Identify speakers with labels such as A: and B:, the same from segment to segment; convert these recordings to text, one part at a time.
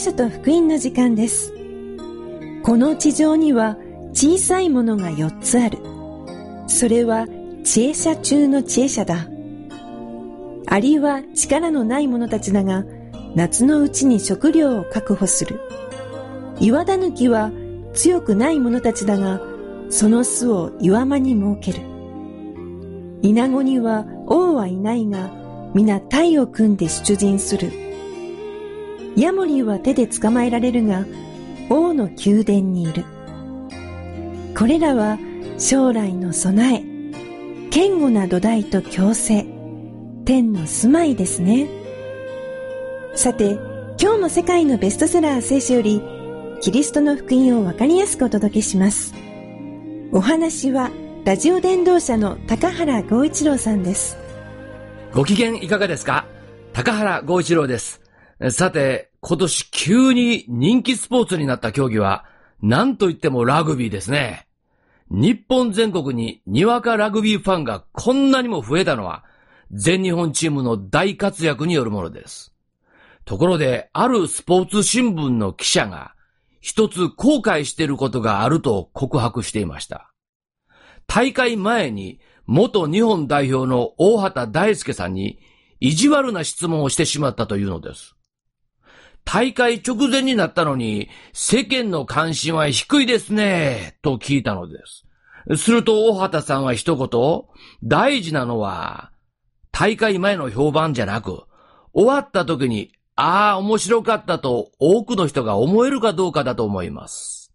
A: 書と福音の時間です。この地上には小さいものが4つある。それは知恵者中の知恵者だ。アリは力のない者たちだが、夏のうちに食料を確保する。岩だぬきは強くない者たちだが、その巣を岩間に設ける。イナゴには王はいないが、皆隊を組んで出陣する。ヤモリは手で捕まえられるが、王の宮殿にいる。これらは将来の備え、堅固な土台と共生、天の住まいですね。さて、今日も世界のベストセラー聖書より、キリストの福音をわかりやすくお届けします。お話は、ラジオ伝道者の高原剛一郎さんです。
B: ご機嫌いかがですか？高原剛一郎です。さて、今年急に人気スポーツになった競技は、何と言ってもラグビーですね。日本全国ににわかラグビーファンがこんなにも増えたのは、全日本チームの大活躍によるものです。ところで、あるスポーツ新聞の記者が、一つ後悔していることがあると告白していました。大会前に元日本代表の大畑大輔さんに意地悪な質問をしてしまったというのです。大会直前になったのに世間の関心は低いですねと聞いたのです。すると大畑さんは一言、大事なのは大会前の評判じゃなく、終わった時に面白かったと多くの人が思えるかどうかだと思います。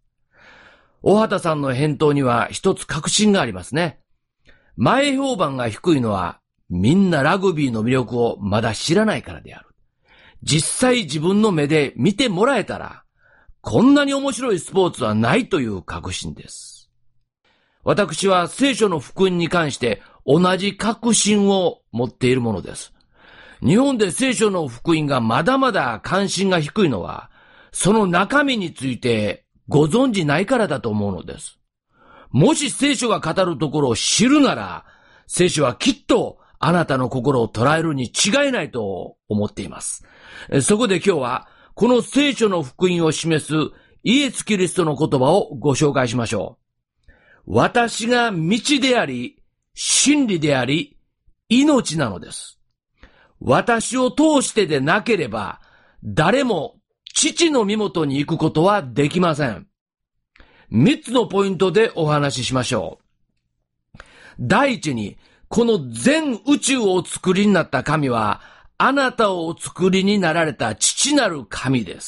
B: 大畑さんの返答には一つ確信がありますね。前評判が低いのはみんなラグビーの魅力をまだ知らないからである。実際自分の目で見てもらえたら、こんなに面白いスポーツはないという確信です。私は聖書の福音に関して同じ確信を持っているものです。日本で聖書の福音がまだまだ関心が低いのは、その中身についてご存じないからだと思うのです。もし聖書が語るところを知るなら、聖書はきっとあなたの心を捉えるに違いないと思っています。そこで今日は、この聖書の福音を示すイエス・キリストの言葉をご紹介しましょう。私が道であり、真理であり、命なのです。私を通してでなければ、誰も父の身元に行くことはできません。3つのポイントでお話ししましょう。第一に、この全宇宙をお作りになった神は、あなたをお作りになられた父なる神です。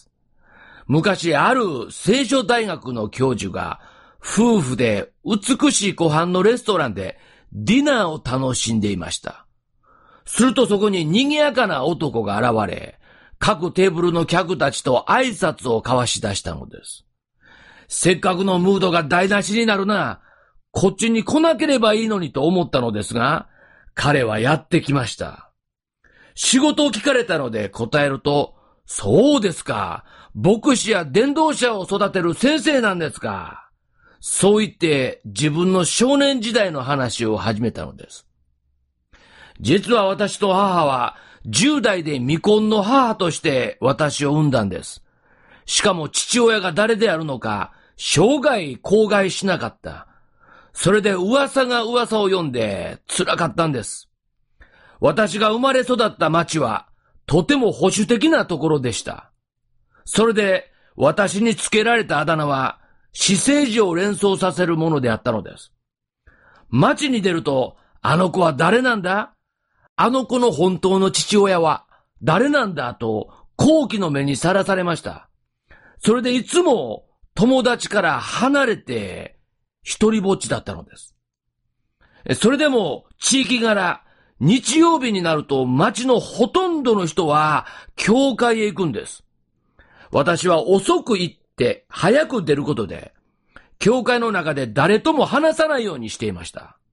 B: 昔ある聖書大学の教授が、夫婦で美しい湖畔のレストランでディナーを楽しんでいました。するとそこに賑やかな男が現れ、各テーブルの客たちと挨拶を交わし出したのです。せっかくのムードが台無しになるな。こっちに来なければいいのにと思ったのですが、彼はやってきました。仕事を聞かれたので答えると、そうですか。牧師や伝道者を育てる先生なんですか。そう言って自分の少年時代の話を始めたのです。実は私と母は10代で未婚の母として私を産んだんです。しかも父親が誰であるのか生涯口外しなかった。それで噂が噂を読んで辛かったんです。私が生まれ育った町はとても保守的なところでした。それで私につけられたあだ名は私生児を連想させるものであったのです。町に出ると、あの子は誰なんだ？あの子の本当の父親は誰なんだと好奇の目にさらされました。それでいつも友達から離れて一人ぼっちだったのです。それでも地域柄、日曜日になると町のほとんどの人は教会へ行くんです。私は遅く行って早く出ることで、教会の中で誰とも話さないようにしていました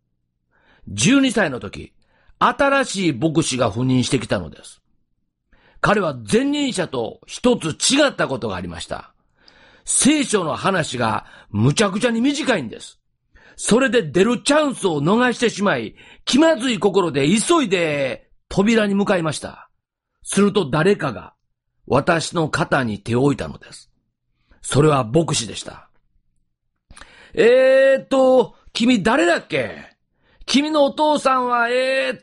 B: 。12歳の時、新しい牧師が赴任してきたのです。彼は前任者と一つ違ったことがありました。聖書の話がむちゃくちゃに短いんです。それで出るチャンスを逃してしまい、気まずい心で急いで扉に向かいました。すると誰かが、 私の肩に手を置いたのです。それは牧師でした。君誰だっけ？君のお父さんは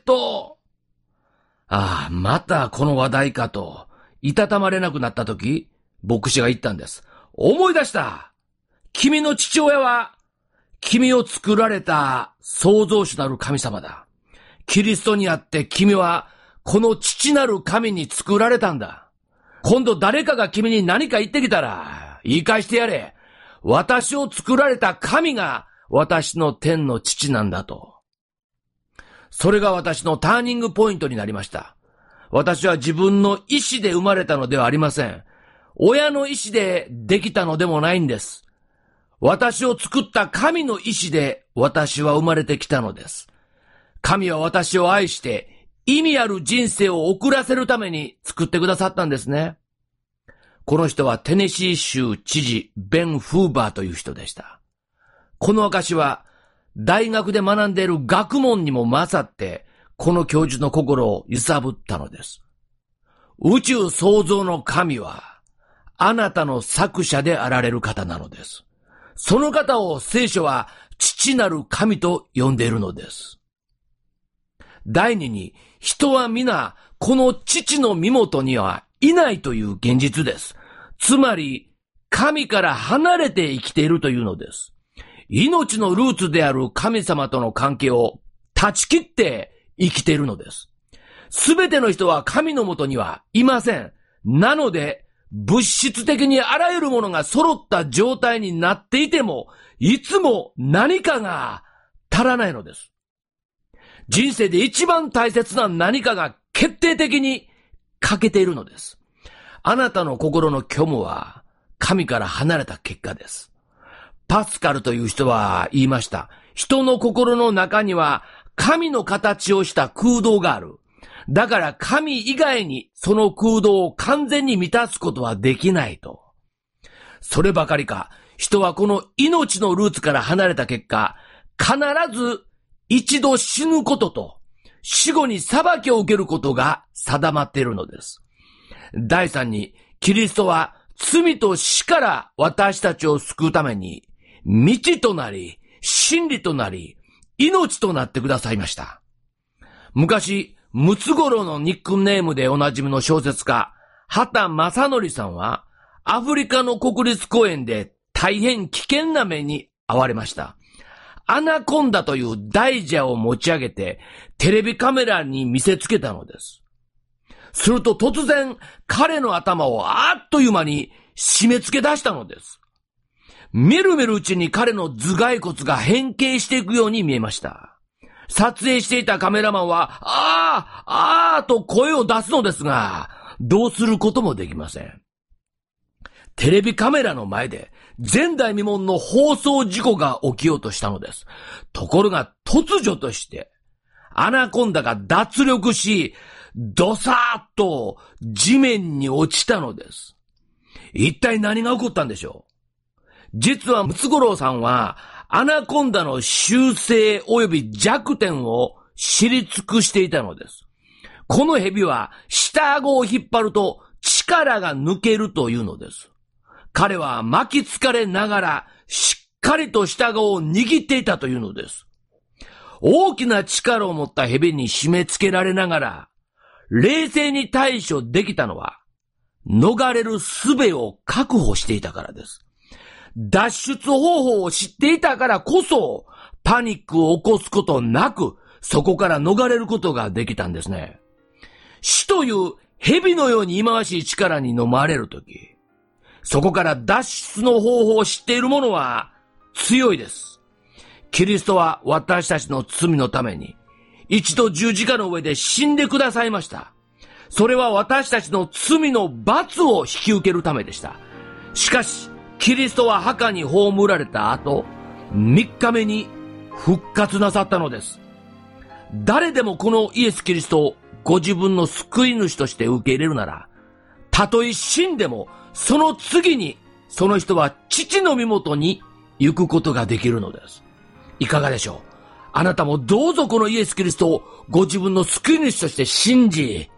B: またこの話題かと、いたたまれなくなった時、牧師が言ったんです。思い出した。君の父親は、君を作られた創造主なる神様だ。キリストにあって君は、この父なる神に作られたんだ。今度誰かが君に何か言ってきたら、言い返してやれ。私を作られた神が私の天の父なんだと。それが私のターニングポイントになりました。私は自分の意志で生まれたのではありません。親の意志でできたのでもないんです。私を作った神の意志で私は生まれてきたのです。神は私を愛して意味ある人生を送らせるために作ってくださったんですね。この人はテネシー州知事ベン・フーバーという人でした。この証は大学で学んでいる学問にも勝ってこの教授の心を揺さぶったのです。宇宙創造の神はあなたの作者であられる方なのです。その方を聖書は父なる神と呼んでいるのです。第二に、人は皆この父の身元にはいないという現実です。つまり、神から離れて生きているというのです。命のルーツである神様との関係を断ち切って生きているのです。すべての人は神のもとにはいません。なので、物質的にあらゆるものが揃った状態になっていても、いつも何かが足らないのです。人生で一番大切な何かが決定的に欠けているのです。あなたの心の虚無は神から離れた結果です。パスカルという人は言いました。人の心の中には神の形をした空洞がある。だから神以外にその空洞を完全に満たすことはできないと。そればかりか、人はこの命のルーツから離れた結果、必ず一度死ぬことと死後に裁きを受けることが定まっているのです。第三に、キリストは罪と死から私たちを救うために、道となり、真理となり、命となってくださいました。昔、ムツゴロウのニックネームでおなじみの小説家、畑正則さんは、アフリカの国立公園で大変危険な目に遭われました。アナコンダという大蛇を持ち上げて、テレビカメラに見せつけたのです。すると突然、彼の頭をあっという間に締め付け出したのです。みるみるうちに彼の頭蓋骨が変形していくように見えました。撮影していたカメラマンは、あーと声を出すのですが、どうすることもできません。テレビカメラの前で前代未聞の放送事故が起きようとしたのです。ところが突如として、アナコンダが脱力し、ドサーッと地面に落ちたのです。一体何が起こったんでしょう？実はムツゴロウさんは、アナコンダの習性及び弱点を知り尽くしていたのです。この蛇は下顎を引っ張ると力が抜けるというのです。彼は巻きつかれながらしっかりと下顎を握っていたというのです。大きな力を持った蛇に締め付けられながら冷静に対処できたのは逃れる術を確保していたからです。脱出方法を知っていたからこそパニックを起こすことなくそこから逃れることができたんですね。死という蛇のように忌まわしい力に飲まれるとき、そこから脱出の方法を知っている者は強いです。キリストは私たちの罪のために一度十字架の上で死んでくださいました。それは私たちの罪の罰を引き受けるためでした。しかし、キリストは墓に葬られた後、3日目に復活なさったのです。誰でもこのイエス・キリストをご自分の救い主として受け入れるなら、たとえ死んでも、その次に、その人は父の身元に行くことができるのです。いかがでしょう？あなたもどうぞこのイエス・キリストをご自分の救い主として信じ、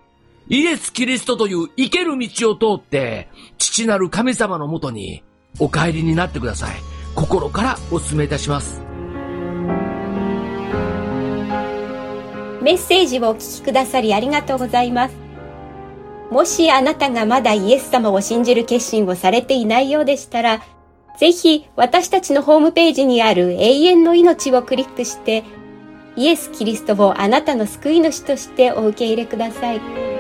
B: イエス・キリストという生ける道を通って、父なる神様のもとにお帰りになってください。心からお勧めいたします。
C: メッセージをお聞きくださりありがとうございます。もしあなたがまだイエス様を信じる決心をされていないようでしたら、ぜひ私たちのホームページにある永遠の命をクリックして、イエス・キリストをあなたの救い主としてお受け入れください。